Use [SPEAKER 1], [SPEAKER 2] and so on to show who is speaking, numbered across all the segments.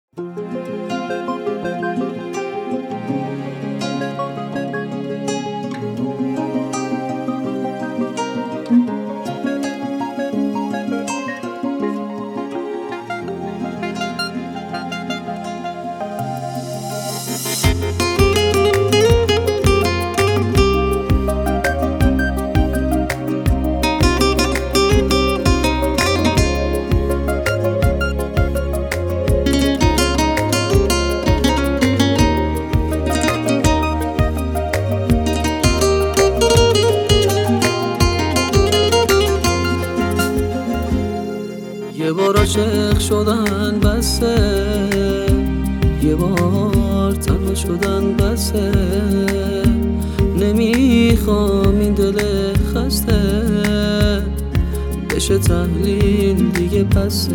[SPEAKER 1] یه بار عاشق شدن بسه، یه بار تنها شدن بسه. نمیخوام این دل خسته بشه تحلیل دیگه پسه.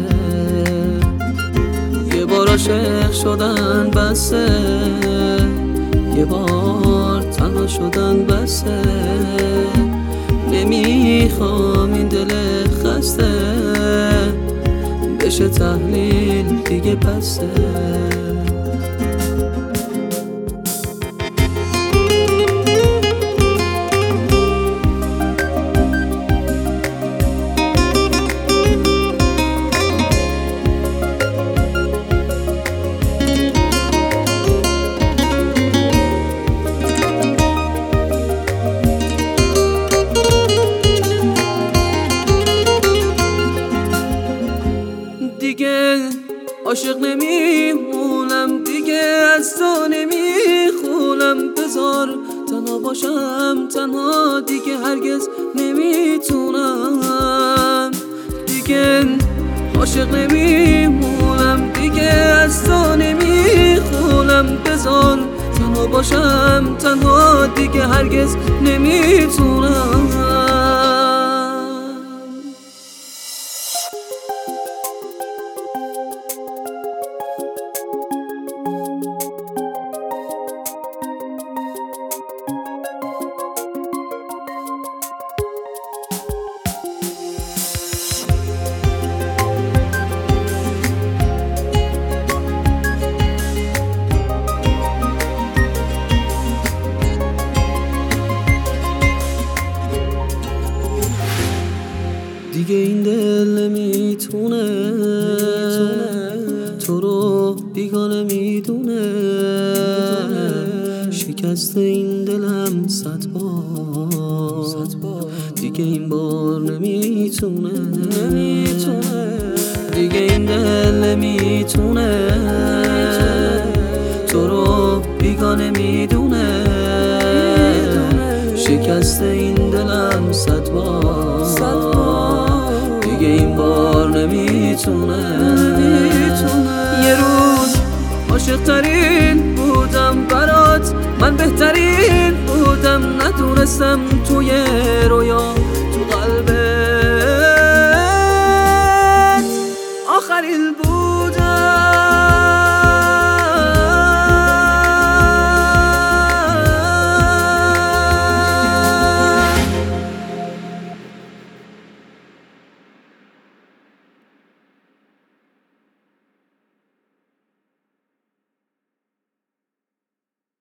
[SPEAKER 1] یه بار عاشق شدن بسه، یه بار تنها شدن بسه. نمیخوام این دل خسته بشه تحلیل دیگه پسه. دیگه عاشق نمیمونم، دیگه از تو نمیخونم. بذار تنها باشم، تنها دیگه هرگز نمیتونم. دیگه عاشق نمیمونم، دیگه از تو نمیخونم. بذار تنها باشم، تنها دیگه هرگز نمیتونم. دیگه این دل نمیتونه تو رو بیگانه میدونه. شکست این دلم 100 بار، دیگه این بار نمیتونه. دیگه این دل نمیتونه تو رو بیگانه میدونه. شکست این دلم 100 بار، دیگه این بار نمیتونه. یه روز عاشق ترین بودم برات، من بهترین بودم. ندونستم توی رویا